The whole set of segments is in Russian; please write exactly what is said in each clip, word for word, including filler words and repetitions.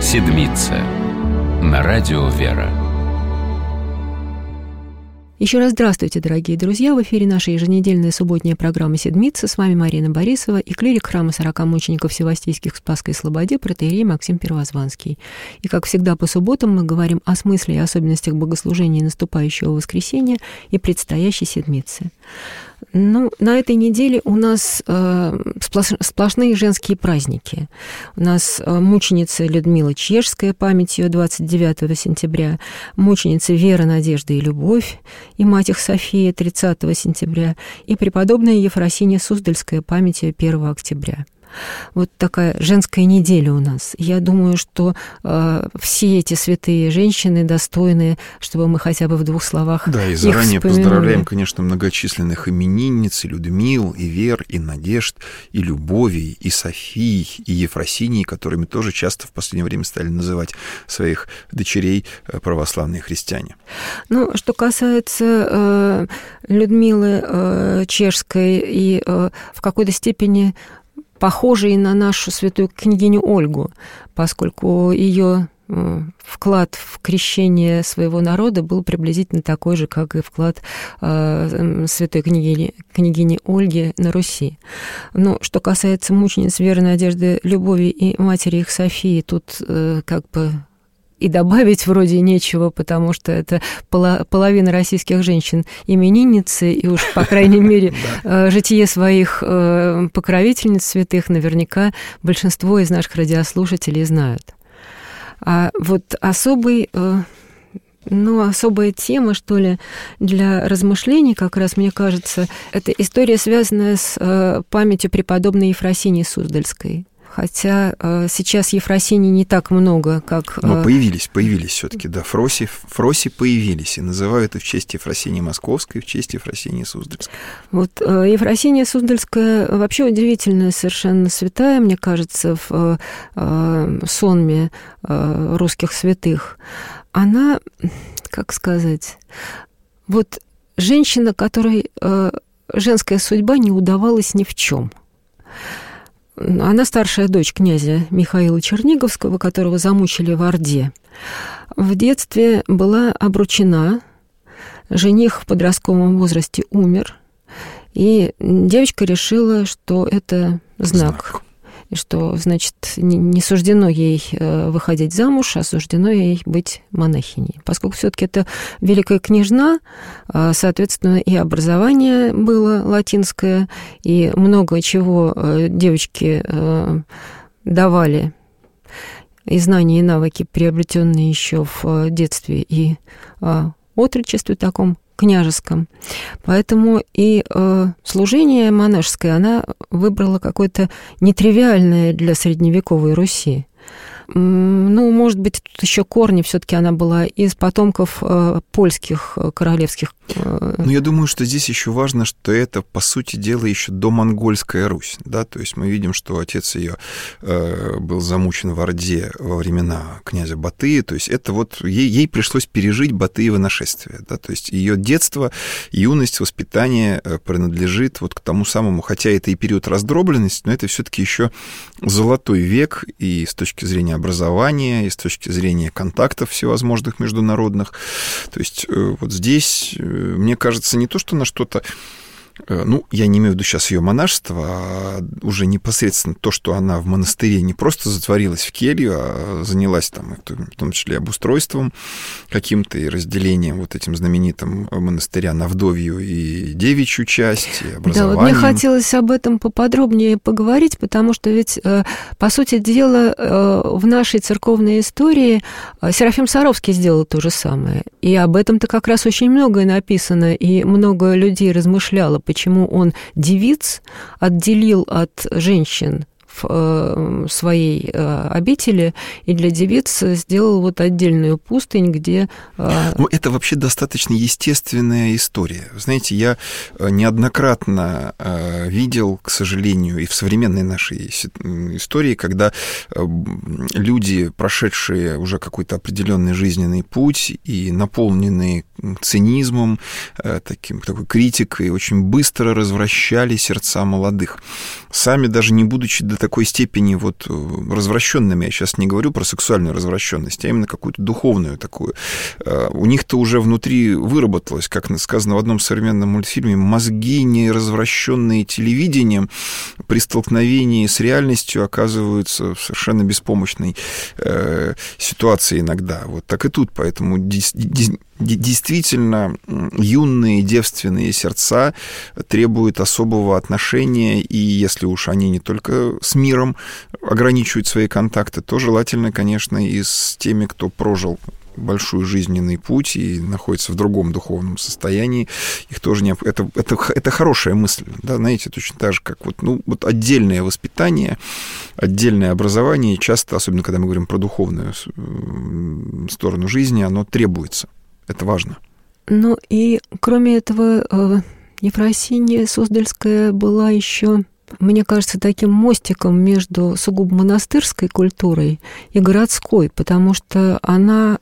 Седмица на радио «Вера». Еще раз здравствуйте, дорогие друзья! В эфире наша еженедельная субботняя программа «Седмица». С вами Марина Борисова и клирик храма сорока мучеников Севастийских в Спасской Слободе протоиерей Максим Первозванский. И, как всегда, по субботам мы говорим о смысле и особенностях богослужения наступающего воскресенья и предстоящей Седмицы. Ну, на этой неделе у нас э, сплош, сплошные женские праздники. У нас э, мученица Людмила Чешская, память ее двадцать девятого сентября, мученица Вера, Надежда и Любовь, и мать их София тридцатого сентября, и преподобная Ефросинья Суздальская, память ее первого октября. Вот такая женская неделя у нас. Я думаю, что э, все эти святые женщины достойны, чтобы мы хотя бы в двух словах Да, и их заранее вспомянули. Поздравляем, конечно, многочисленных именинниц, и Людмил, и Вер, и Надежд, и Любовей, и Софий, и Ефросинии, которыми тоже часто в последнее время стали называть своих дочерей православные христиане. Ну, что касается э, Людмилы э, Чешской и э, в какой-то степени похожей на нашу святую княгиню Ольгу, поскольку ее вклад в крещение своего народа был приблизительно такой же, как и вклад э, святой княгини, княгини Ольги на Руси. Но что касается мучениц Веры, Надежды, Любови и матери их Софии, тут э, как бы и добавить вроде нечего, потому что это половина российских женщин именинницы, и уж, по крайней мере, житие своих покровительниц святых наверняка большинство из наших радиослушателей знают. А вот особый... Ну, особая тема, что ли, для размышлений, как раз, мне кажется, это история, связанная с памятью преподобной Ефросиньи Суздальской. Хотя э, сейчас Ефросинии не так много, как... Э... Но появились, появились все-таки, да, Фроси, Фроси появились, и называют их в честь Ефросинии Московской, в честь Ефросинии Суздальской. Вот э, Ефросинья Суздальская вообще удивительная совершенно святая, мне кажется, в э, сонме э, русских святых. Она, как сказать, вот женщина, которой э, женская судьба не удавалась ни в чем. Она старшая дочь князя Михаила Черниговского, которого замучили в Орде. В детстве была обручена, жених в подростковом возрасте умер, и девочка решила, что это знак. знак. И что, значит, не суждено ей выходить замуж, а суждено ей быть монахиней. Поскольку все-таки это великая княжна, соответственно, и образование было латинское, и много чего девочки давали, и знания, и навыки, приобретенные еще в детстве и отрочестве таком княжеском. Поэтому и э, служение монашеское она выбрала какое-то нетривиальное для средневековой Руси. Ну, может быть, тут еще корни, все-таки она была из потомков э, польских королевских. Э... Ну, я думаю, что здесь еще важно, что это, по сути дела, еще домонгольская Русь, да, то есть мы видим, что отец ее э, был замучен в Орде во времена князя Батыя, то есть это вот ей, ей пришлось пережить Батыево нашествие, да, то есть ее детство, юность, воспитание принадлежит вот к тому самому, хотя это и период раздробленности, но это все-таки еще золотой век, и с точки зрения образования, и с точки зрения контактов всевозможных международных. То есть вот здесь, мне кажется, не то, что на что-то... Ну, я не имею в виду сейчас ее монашество, а уже непосредственно то, что она в монастыре не просто затворилась в келью, а занялась там, в том числе, обустройством каким-то и разделением вот этим знаменитым монастыря на вдовью и девичью часть, и образованием. Да, вот мне хотелось об этом поподробнее поговорить, потому что ведь, по сути дела, в нашей церковной истории Серафим Саровский сделал то же самое. И об этом-то как раз очень многое написано, и много людей размышляло, почему он девиц отделил от женщин в своей обители, и для девиц сделал вот отдельную пустынь, где... Ну, это вообще достаточно естественная история. Знаете, я неоднократно видел, к сожалению, и в современной нашей истории, когда люди, прошедшие уже какой-то определенный жизненный путь и наполненные цинизмом, таким, такой критикой, очень быстро развращали сердца молодых. Сами даже не будучи до такой степени вот развращенными. Я сейчас не говорю про сексуальную развращенность, а именно какую-то духовную такую. У них-то уже внутри выработалось, как сказано в одном современном мультфильме, мозги, не развращенные телевидением, при столкновении с реальностью оказываются в совершенно беспомощной э, ситуации иногда. Вот так и тут. Поэтому действительно юные девственные сердца требуют особого отношения, и если уж они не только с миром ограничивают свои контакты, то желательно, конечно, и с теми, кто прожил большой жизненный путь и находится в другом духовном состоянии, их тоже не... Это, это, это хорошая мысль, да, знаете, точно так же, как вот, ну, вот отдельное воспитание, отдельное образование, часто, особенно когда мы говорим про духовную сторону жизни, оно требуется. Это важно. Ну и кроме этого, Ефросинья Суздальская была еще, мне кажется, таким мостиком между сугубо монастырской культурой и городской, потому что она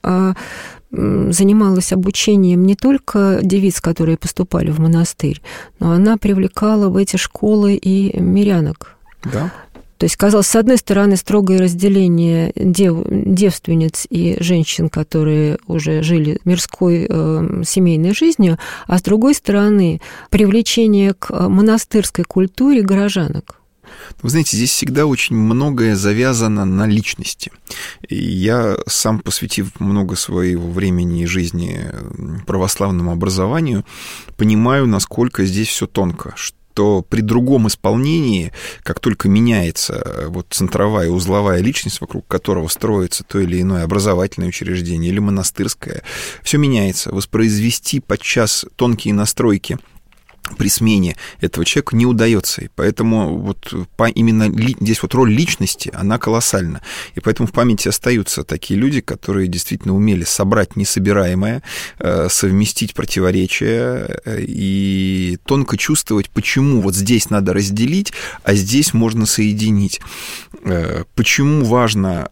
занималась обучением не только девиц, которые поступали в монастырь, но она привлекала в эти школы и мирянок. Да. То есть, казалось, с одной стороны, строгое разделение дев, девственниц и женщин, которые уже жили мирской э, семейной жизнью, а с другой стороны, привлечение к монастырской культуре горожанок. Вы знаете, здесь всегда очень многое завязано на личности. И я сам, посвятив много своего времени и жизни православному образованию, понимаю, насколько здесь все тонко, что при другом исполнении, как только меняется вот центровая узловая личность, вокруг которого строится то или иное образовательное учреждение или монастырское, все меняется. Воспроизвести подчас тонкие настройки при смене этого человека не удается. И поэтому вот по, именно ли, здесь вот роль личности, она колоссальна. И поэтому в памяти остаются такие люди, которые действительно умели собрать несобираемое, совместить противоречия и тонко чувствовать, почему вот здесь надо разделить, а здесь можно соединить. Почему важно...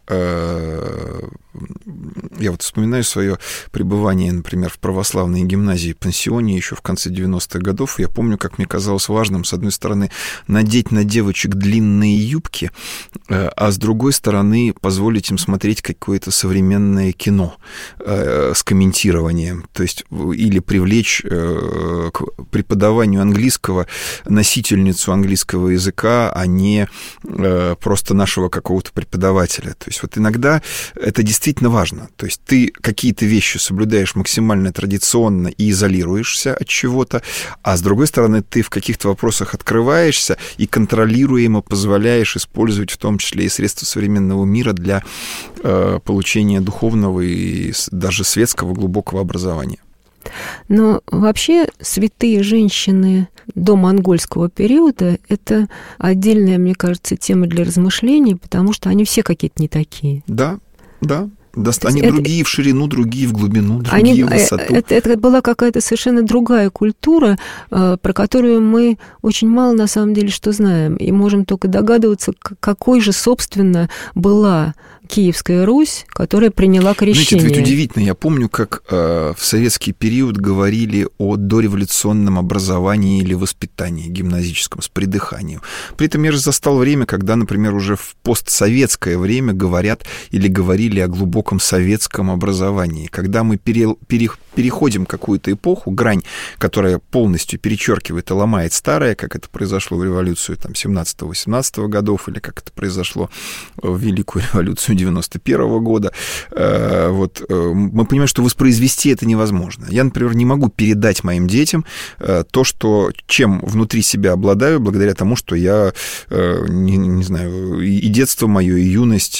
Я вот вспоминаю свое пребывание, например, в православной гимназии-пансионе еще в конце девяностых годов. Я помню, как мне казалось важным, с одной стороны, надеть на девочек длинные юбки, а с другой стороны, позволить им смотреть какое-то современное кино с комментированием. То есть, или привлечь к преподаванию английского носительницу английского языка, а не просто нашего какого-то преподавателя. То есть, вот иногда это действительно действительно важно. То есть ты какие-то вещи соблюдаешь максимально традиционно и изолируешься от чего-то, а с другой стороны ты в каких-то вопросах открываешься и контролируемо позволяешь использовать в том числе и средства современного мира для э, получения духовного и даже светского глубокого образования. Но вообще святые женщины до монгольского периода – это отдельная, мне кажется, тема для размышлений, потому что они все какие-то не такие. Да. Да, они это, другие в ширину, другие в глубину, другие они, в высоту. Это, это была какая-то совершенно другая культура, про которую мы очень мало на самом деле что знаем. И можем только догадываться, какой же, собственно, была Киевская Русь, которая приняла крещение. Знаете, это ведь удивительно. Я помню, как э, в советский период говорили о дореволюционном образовании или воспитании гимназическом с придыханием. При этом я же застал время, когда, например, уже в постсоветское время говорят или говорили о глубоком советском образовании. Когда мы пере, пере, переходим какую-то эпоху, грань, которая полностью перечеркивает и ломает старое, как это произошло в революцию там, семнадцатого-восемнадцатого годов, или как это произошло в Великую революцию девяносто первого года, вот, мы понимаем, что воспроизвести это невозможно. Я, например, не могу передать моим детям то, что, чем внутри себя обладаю, благодаря тому, что я, не, не знаю, и детство мое, и юность,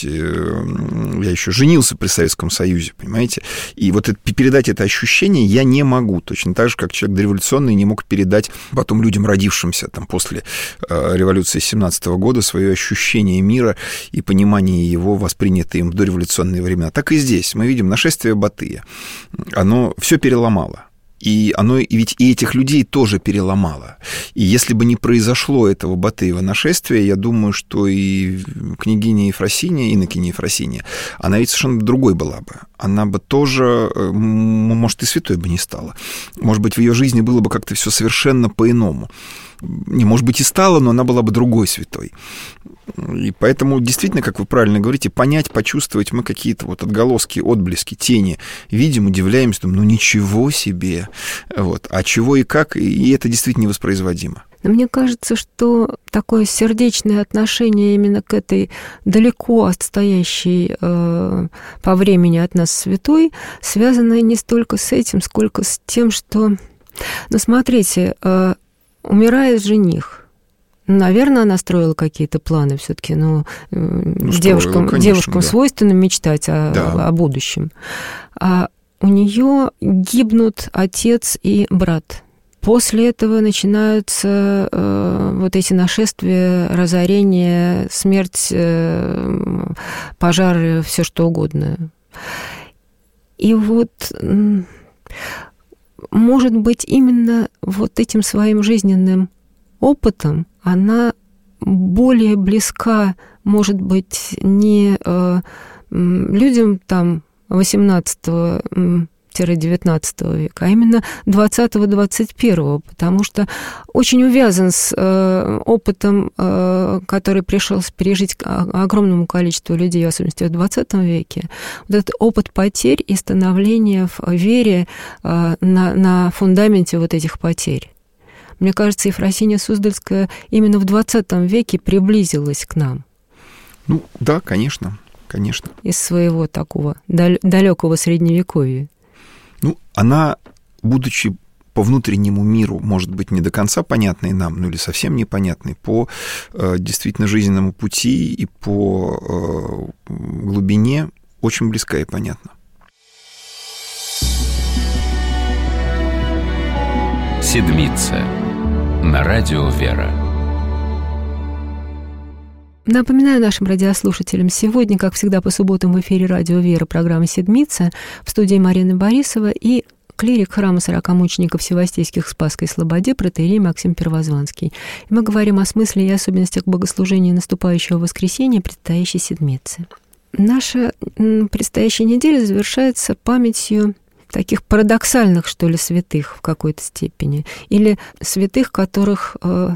я еще женился при Советском Союзе, понимаете, и вот это, передать это ощущение я не могу, точно так же, как человек дореволюционный не мог передать потом людям, родившимся там, после революции семнадцатого года, свое ощущение мира и понимание его, восприятия принятые им в дореволюционные времена, так и здесь. Мы видим нашествие Батыя. Оно все переломало. И оно и ведь и этих людей тоже переломало. И если бы не произошло этого Батыева нашествия, я думаю, что и княгиня Ефросинья, инокиня Ефросинья, она ведь совершенно другой была бы. Она бы тоже, может, и святой бы не стала. Может быть, в ее жизни было бы как-то все совершенно по-иному. Не, может быть, и стала, но она была бы другой святой. И поэтому действительно, как вы правильно говорите, понять, почувствовать мы какие-то вот отголоски, отблески, тени видим, удивляемся, думаем, ну ничего себе. Вот. А чего и как, и это действительно невоспроизводимо. Мне кажется, что такое сердечное отношение именно к этой далеко отстоящей э, по времени от нас святой связано не столько с этим, сколько с тем, что... Ну, смотрите, э, умирает жених. Наверное, она строила какие-то планы все-таки, но ну, девушкам, строила, конечно, девушкам да. свойственно мечтать о, да. о будущем. А у нее гибнут отец и брат. После этого начинаются э, вот эти нашествия, разорение, смерть, э, пожары, все что угодно. И вот, может быть, именно вот этим своим жизненным опытом она более близка, может быть, не э, людям там восемнадцатого-девятнадцатого века, а именно двадцатого-двадцать первого, потому что очень увязан с э, опытом, э, который пришлось пережить огромному количеству людей, в особенности в двадцатом веке. Вот этот опыт потерь и становления в вере э, на, на фундаменте вот этих потерь. Мне кажется, Ефросинья Суздальская именно в двадцатом веке приблизилась к нам. Ну, да, конечно, конечно. Из своего такого далекого средневековья. Ну, она, будучи по внутреннему миру, может быть, не до конца понятной нам, ну или совсем непонятной, по э, действительно жизненному пути и по э, глубине очень близка и понятна. Седмица на радио «Вера». Напоминаю нашим радиослушателям, сегодня, как всегда, по субботам в эфире радио «Вера» программа «Седмица», в студии Марина Борисова и клирик храма сорокамучеников Севастейских в Спасской Слободе протоиерей Максим Первозванский. И мы говорим о смысле и особенностях богослужения наступающего воскресенья, предстоящей Седмицы. Наша предстоящая неделя завершается памятью таких парадоксальных, что ли, святых в какой-то степени, или святых, которых э,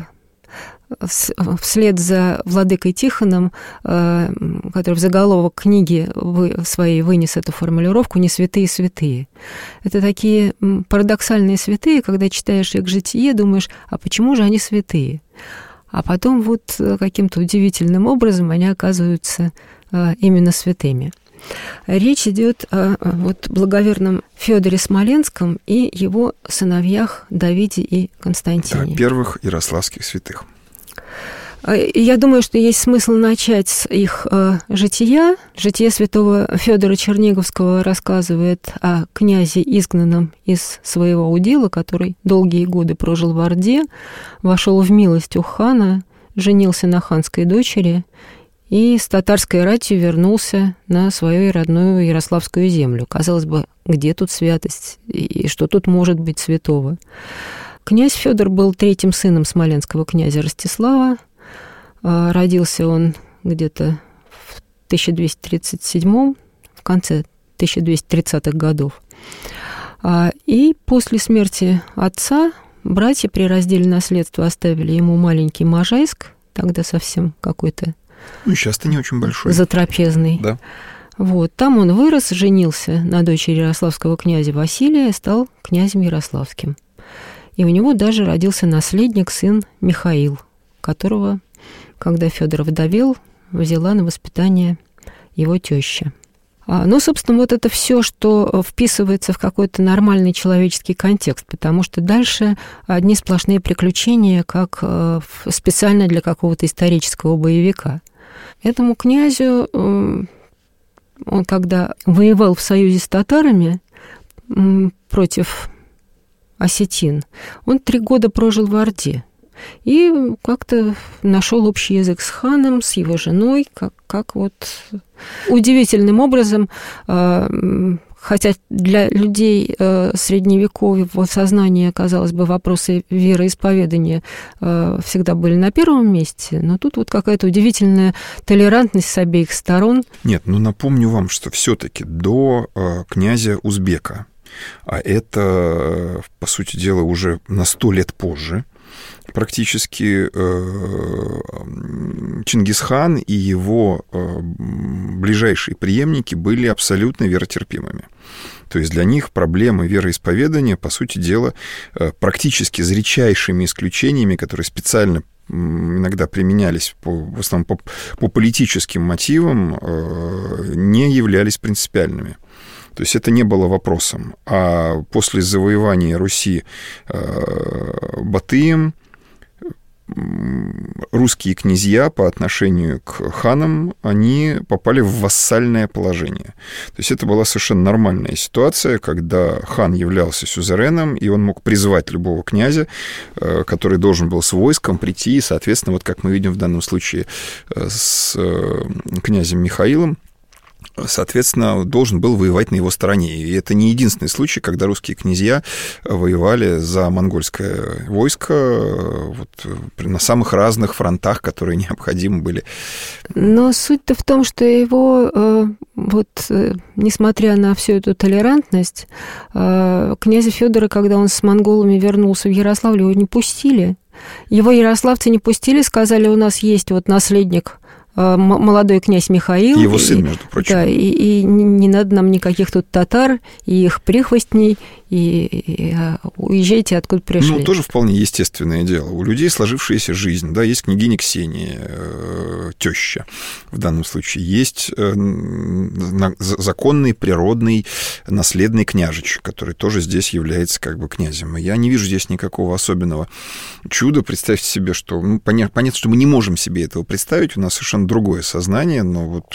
вслед за владыкой Тихоном, э, который в заголовок книги вы, своей вынес эту формулировку «не святые святые». Это такие парадоксальные святые, когда читаешь их житие, думаешь, а почему же они святые? А потом вот каким-то удивительным образом они оказываются э, именно святыми. Речь идет о вот, благоверном Федоре Смоленском и его сыновьях Давиде и Константине. Да, первых ярославских святых. Я думаю, что есть смысл начать с их э, жития. Житие святого Федора Черниговского рассказывает о князе, изгнанном из своего удела, который долгие годы прожил в Орде, вошел в милость у хана, женился на ханской дочери и с татарской ратью вернулся на свою родную Ярославскую землю. Казалось бы, где тут святость и что тут может быть святого? Князь Федор был третьим сыном смоленского князя Ростислава. Родился он где-то в тысяча двести тридцать седьмом, в конце тысяча двести тридцатых годов. И после смерти отца братья при разделе наследства оставили ему маленький Можайск, тогда совсем какой-то ну, сейчас-то не очень большой. Затрапезный. Да. Вот. Там он вырос, женился на дочери ярославского князя Василия и стал князем ярославским. И у него даже родился наследник, сын Михаил, которого, когда Федор вдовел, взяла на воспитание его теща. Ну, собственно, вот это все, что вписывается в какой-то нормальный человеческий контекст, потому что дальше одни сплошные приключения, как специально для какого-то исторического боевика. Этому князю, он когда воевал в союзе с татарами против осетин, он три года прожил в Орде. И как-то нашел общий язык с ханом, с его женой, как, как вот удивительным образом, хотя для людей средневековья в сознании, казалось бы, вопросы вероисповедания всегда были на первом месте, но тут вот какая-то удивительная толерантность с обеих сторон. Нет, ну напомню вам, что все-таки до князя Узбека, а это, по сути дела, уже на сто лет позже, практически Чингисхан и его ближайшие преемники были абсолютно веротерпимыми. То есть для них проблемы вероисповедания, по сути дела, практически с редчайшими исключениями, которые специально иногда применялись по, в основном по, по политическим мотивам, не являлись принципиальными. То есть это не было вопросом. А после завоевания Руси Батыем русские князья по отношению к ханам, они попали в вассальное положение. То есть это была совершенно нормальная ситуация, когда хан являлся сюзереном, и он мог призвать любого князя, который должен был с войском прийти, и, соответственно, вот как мы видим в данном случае с князем Михаилом, соответственно, должен был воевать на его стороне. И это не единственный случай, когда русские князья воевали за монгольское войско вот, на самых разных фронтах, которые необходимы были. Но суть-то в том, что его, вот, несмотря на всю эту толерантность, князя Фёдора, когда он с монголами вернулся в Ярославль, его не пустили. Его ярославцы не пустили, сказали, у нас есть вот наследник, молодой князь Михаил. Его сын, между прочим. Да, и, и не надо нам никаких тут татар, и их прихвостней, и, и уезжайте, откуда пришли. Ну, тоже вполне естественное дело. У людей сложившаяся жизнь, да, есть княгиня Ксения, э, теща в данном случае, есть э, на, законный, природный, наследный княжич, который тоже здесь является как бы князем. И я не вижу здесь никакого особенного чуда. Представьте себе, что, ну, понятно, понятно, что мы не можем себе этого представить, у нас совершенно другое сознание, но вот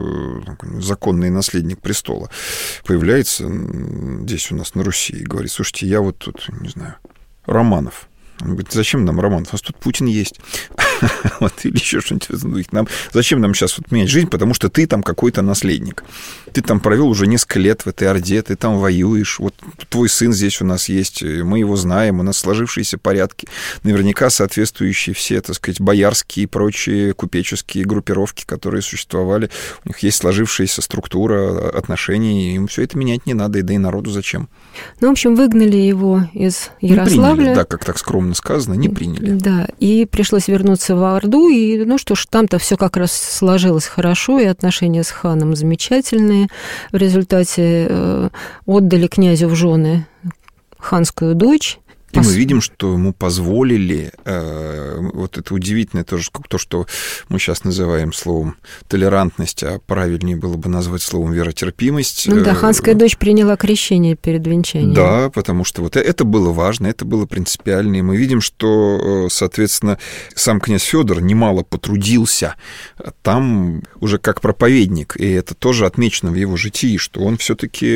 э, законный наследник престола появляется здесь у нас на Руси и говорит, слушайте, я вот тут, не знаю, Романов. Он говорит, зачем нам Романов? У нас тут Путин есть. Вот, или еще что-нибудь. Нам, зачем нам сейчас вот менять жизнь? Потому что ты там какой-то наследник. Ты там провел уже несколько лет в этой Орде, ты там воюешь. Вот твой сын здесь у нас есть, мы его знаем, у нас сложившиеся порядки. Наверняка соответствующие все, так сказать, боярские и прочие купеческие группировки, которые существовали. У них есть сложившаяся структура отношений, им все это менять не надо, и да и народу зачем. Ну, в общем, выгнали его из Ярославля. Не приняли, да, как так скромно сказано, не приняли. Да, и пришлось вернуться в Орду, и, ну что ж, там-то все как раз сложилось хорошо, и отношения с ханом замечательные. В результате э, отдали князю в жены ханскую дочь. И мы видим, что ему позволили, э, вот это удивительное тоже, то, что мы сейчас называем словом толерантность, а правильнее было бы назвать словом веротерпимость. Ну да, ханская дочь приняла крещение перед венчанием. Да, потому что вот это было важно, это было принципиально. И мы видим, что, соответственно, сам князь Фёдор немало потрудился там уже как проповедник, и это тоже отмечено в его житии, что он все-таки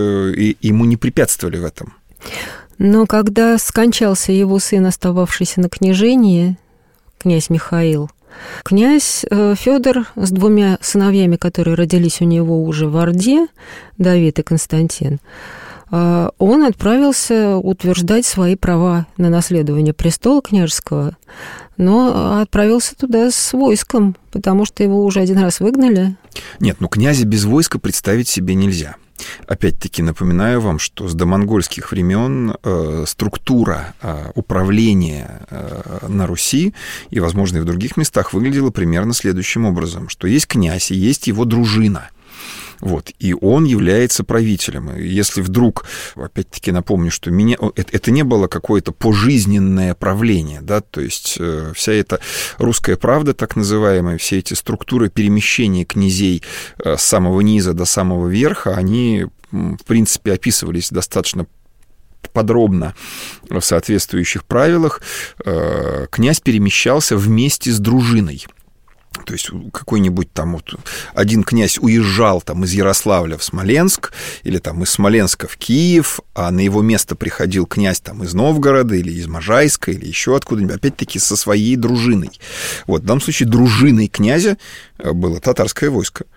ему не препятствовали в этом. Но когда скончался его сын, остававшийся на княжении, князь Михаил, князь Фёдор с двумя сыновьями, которые родились у него уже в Орде, Давид и Константин, он отправился утверждать свои права на наследование престола княжеского, но отправился туда с войском, потому что его уже один раз выгнали. Нет, ну князя без войска представить себе нельзя. Опять-таки напоминаю вам, что с домонгольских времен э, структура э, управления э, на Руси и, возможно, и в других местах выглядела примерно следующим образом, что есть князь и есть его дружина. Вот, и он является правителем. И если вдруг, опять-таки напомню, что меня, это не было какое-то пожизненное правление, да, то есть вся эта русская правда, так называемая, все эти структуры перемещения князей с самого низа до самого верха, они, в принципе, описывались достаточно подробно в соответствующих правилах. Князь перемещался вместе с дружиной. То есть какой-нибудь там вот один князь уезжал там из Ярославля в Смоленск или там из Смоленска в Киев, а на его место приходил князь там из Новгорода или из Можайска или еще откуда-нибудь, опять-таки со своей дружиной. Вот в данном случае дружиной князя было татарское войско.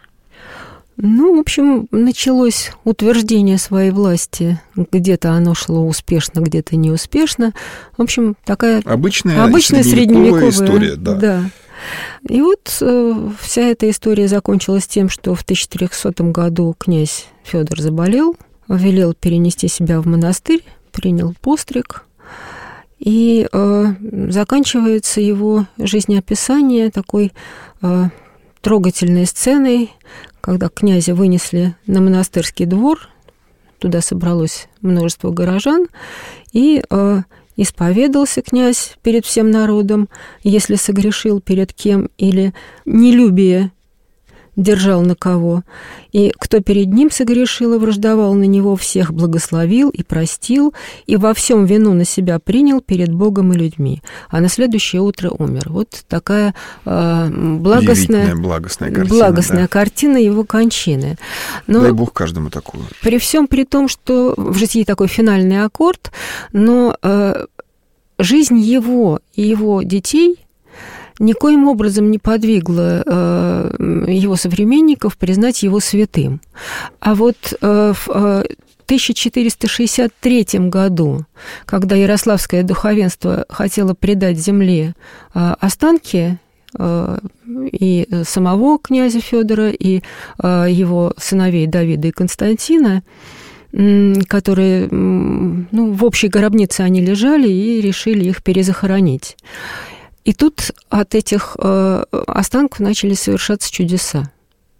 Ну, в общем, началось утверждение своей власти. Где-то оно шло успешно, где-то неуспешно. В общем, такая обычная, обычная средневековая история, да. да. И вот э, вся эта история закончилась тем, что в тысяча трехсотом году князь Фёдор заболел, велел перенести себя в монастырь, принял постриг И э, заканчивается его жизнеописание такой э, трогательной сценой, когда князя вынесли на монастырский двор, туда собралось множество горожан, и э, исповедался князь перед всем народом, если согрешил перед кем или нелюбие держал на кого, и кто перед ним согрешил и враждовал на него, всех благословил и простил, и во всем вину на себя принял перед Богом и людьми. А на следующее утро умер. Вот такая э, благостная, благостная картина, благостная да. картина его кончины. Но дай Бог каждому такую. При всем при том, что в житии такой финальный аккорд, но э, жизнь его и его детей никоим образом не подвигло э, его современников признать его святым. А вот э, в э, тысяча четыреста шестьдесят третьем году, когда ярославское духовенство хотело предать земле э, останки э, и самого князя Федора, и э, его сыновей Давида и Константина, которые, ну, в общей гробнице они лежали, и решили их перезахоронить. И тут от этих э, останков начали совершаться чудеса.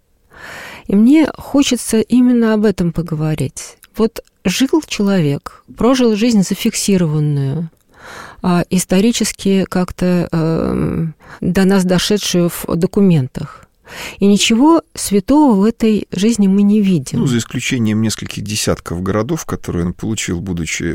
И мне хочется именно об этом поговорить. Вот жил человек, прожил жизнь зафиксированную, э, исторически как-то э, до нас дошедшую в документах. И ничего святого в этой жизни мы не видим. Ну, за исключением нескольких десятков городов, которые он получил, будучи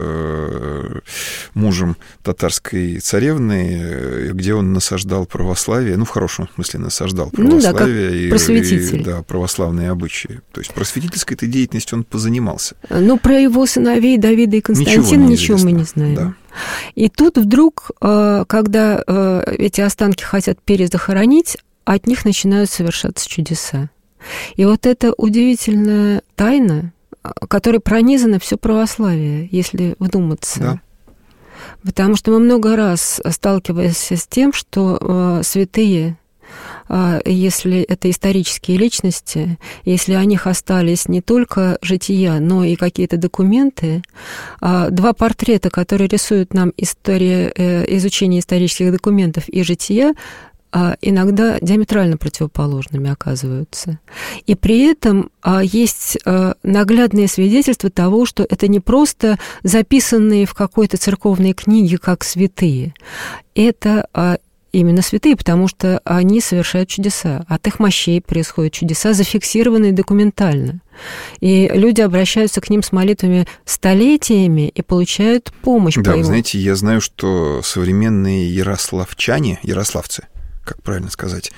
э, мужем татарской царевны, где он насаждал православие, ну, в хорошем смысле насаждал православие, ну, да, и, просветитель. И, да, православные обычаи. То есть просветительской-то деятельностью он позанимался. Ну, про его сыновей Давида и Константина ничего, ничего мы не знаем. Да. И тут вдруг, когда эти останки хотят перезахоронить, от них начинают совершаться чудеса. И вот эта удивительная тайна, которой пронизано все православие, если вдуматься. Да. Потому что мы много раз сталкиваемся с тем, что э, святые, э, если это исторические личности, если о них остались не только жития, но и какие-то документы, э, два портрета, которые рисуют нам история, э, изучение исторических документов и жития, иногда диаметрально противоположными оказываются. И при этом есть наглядные свидетельства того, что это не просто записанные в какой-то церковной книге как святые. Это именно святые, потому что они совершают чудеса. От их мощей происходят чудеса, зафиксированные документально. И люди обращаются к ним с молитвами столетиями и получают помощь. Да, по вы знаете, я знаю, что современные ярославчане, ярославцы, как правильно сказать,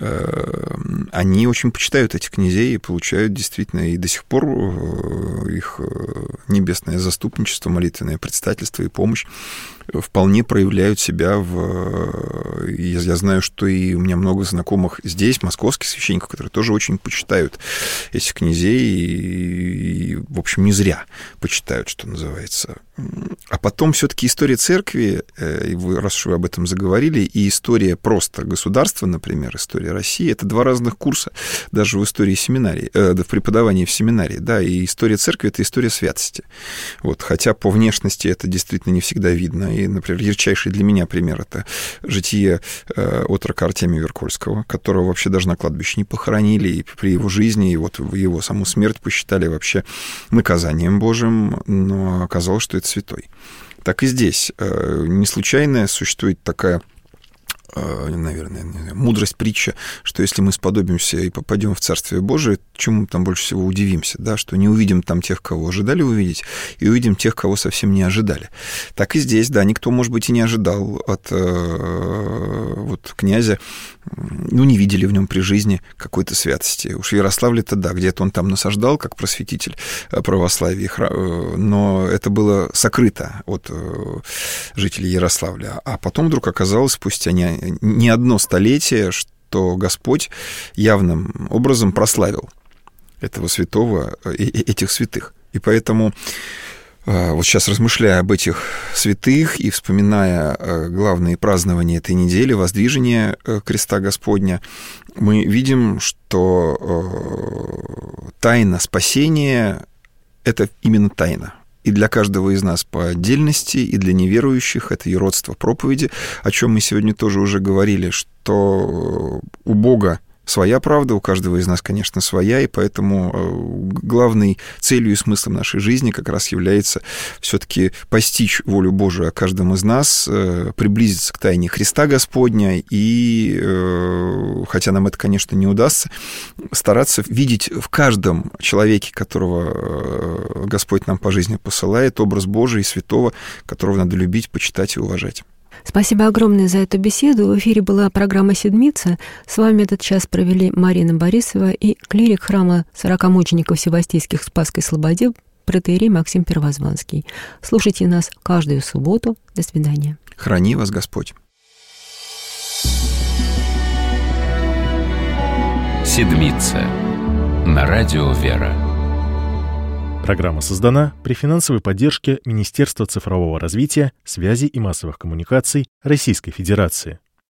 они очень почитают этих князей и получают действительно и до сих пор их небесное заступничество, молитвенное предстательство и помощь вполне проявляют себя в... Я знаю, что и у меня много знакомых здесь, московских священников, которые тоже очень почитают этих князей и, в общем, не зря почитают, что называется. А потом все-таки история церкви, раз уж вы об этом заговорили, и история просто государства, например, история России, это два разных курса даже в истории семинарии, э, в преподавании в семинарии, да, и история церкви — это история святости. Вот, хотя по внешности это действительно не всегда видно. И, например, ярчайший для меня пример — это житие э, отрока Артемия Веркольского, которого вообще даже на кладбище не похоронили, и при его жизни, и вот его саму смерть посчитали вообще наказанием Божьим, но оказалось, что это святой. Так и здесь. Не случайно существует такая, наверное, мудрость притча, что если мы сподобимся и попадем в Царствие Божие, чему мы там больше всего удивимся, да, что не увидим там тех, кого ожидали увидеть, и увидим тех, кого совсем не ожидали. Так и здесь, да, никто, может быть, и не ожидал от э, вот, князя, ну, не видели в нем при жизни какой-то святости. Уж в Ярославле-то, да, где-то он там насаждал, как просветитель православия, но это было сокрыто от жителей Ярославля. А потом вдруг оказалось, спустя не, не одно столетие, что Господь явным образом прославил этого святого, этих святых. И поэтому вот сейчас, размышляя об этих святых и вспоминая главные празднования этой недели, воздвижение креста Господня, мы видим, что тайна спасения — это именно тайна. и для каждого из нас по отдельности, и для неверующих. Это юродство проповеди, о чем мы сегодня тоже уже говорили, что у Бога своя правда, у каждого из нас, конечно, своя, и поэтому главной целью и смыслом нашей жизни как раз является все-таки постичь волю Божию о каждом из нас, приблизиться к тайне Христа Господня, и, хотя нам это, конечно, не удастся, стараться видеть в каждом человеке, которого Господь нам по жизни посылает, образ Божий и святого, которого надо любить, почитать и уважать. Спасибо огромное за эту беседу. В эфире была программа «Седмица». С вами этот час провели Марина Борисова и клирик храма сорокамучеников Севастийских в Спасской Слободе протоиерей Максим Первозванский. Слушайте нас каждую субботу. До свидания. Храни вас Господь. «Седмица» на радио «Вера». Программа создана при финансовой поддержке Министерства цифрового развития, связи и массовых коммуникаций Российской Федерации.